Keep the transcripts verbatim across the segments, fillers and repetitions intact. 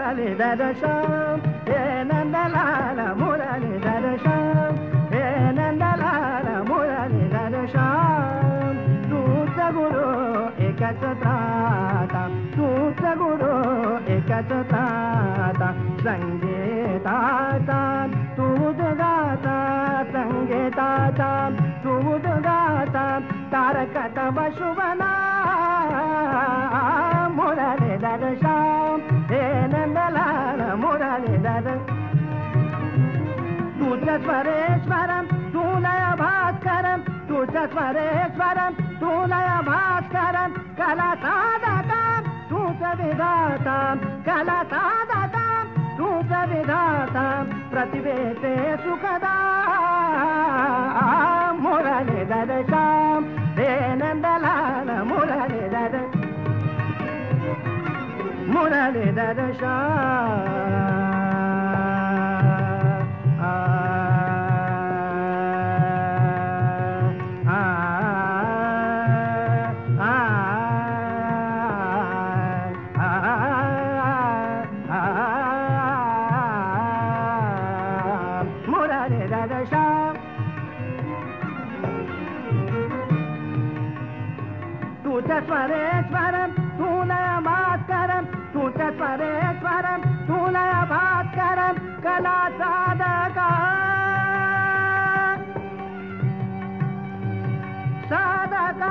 మురళీధర శ్యామ్ ఏ నందలాల మురళీధర శ్యామ్ ఏ నందలాల మురళీధర శ్యామ్ తూచ గురు ఏకచ త్రాత తూచ గురు ఏకచ త్రాత సంగీతాత తూదు గాత సంగీతాత తూదు గాత తారక తవ శుభనా మురళీధర శ్యామ్ ఏ నందలాల మురళీధర తూచ స్వరేశ్వరం తూలయ భాస్కరం తూచ స్వరేశ్వరం తూలయ భాస్కరం కళ సాధకం తూచ విధాతం కళ సాధకం తూచ విధాతం ప్రతివేతే సుఖదా మురళీధర శ్యామ్ ఏ నందలాల మురళీధర మురళీధర శ్యామ్ మురళీధర శ్యామ్ తూచ స్వరేశ్వరం తూలయ భాస్కరం తూచ స్వరేశ్వరం తూలయ భాస్కరం కళా సాధక సాధక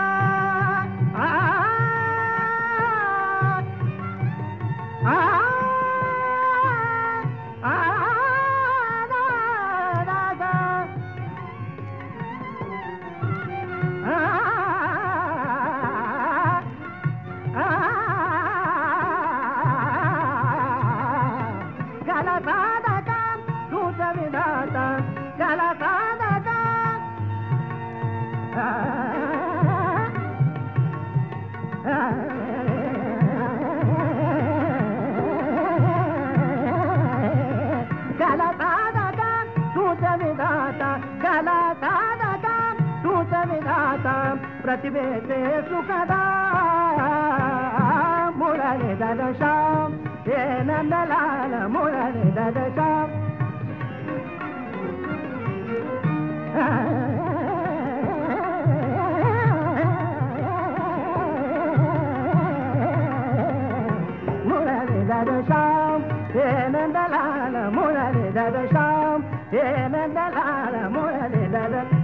కళ సాధకం తూచ విధాతం కళ సాధకం కళ సాధకం తూచ విధాతం కళ సాధకం తూచ విధాతం ప్రతివేతే సుఖదా మురళీధర శ్యామ్ ఏ నందలాల మురళీధర శ్యామ్ మురళీధర శ్యామ్ ఏ నందలాల మురళీధర శ్యామ్ ఏ నందలాల మురళీధర